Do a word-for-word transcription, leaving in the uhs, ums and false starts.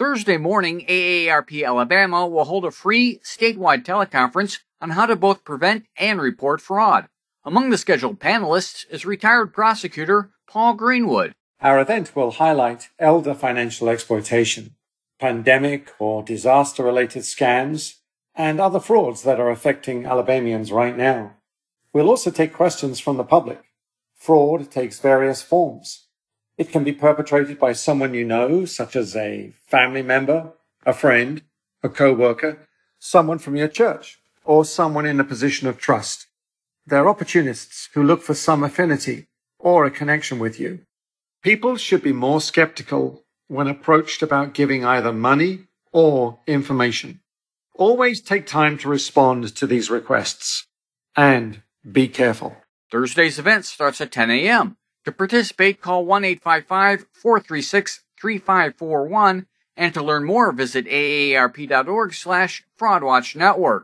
Thursday morning, A A R P Alabama will hold a free statewide teleconference on how to both prevent and report fraud. Among the scheduled panelists is retired prosecutor Paul Greenwood. Our event will highlight elder financial exploitation, pandemic or disaster-related scams, and other frauds that are affecting Alabamians right now. We'll also take questions from the public. Fraud takes various forms. It can be perpetrated by someone you know, such as a family member, a friend, a co-worker, someone from your church, or someone in a position of trust. They're opportunists who look for some affinity or a connection with you. People should be more skeptical when approached about giving either money or information. Always take time to respond to these requests. And be careful. Thursday's event starts at ten a.m. To participate, call one eight five five, four three six, three five four one, and to learn more, visit A A R P dot org slash FraudWatch Network.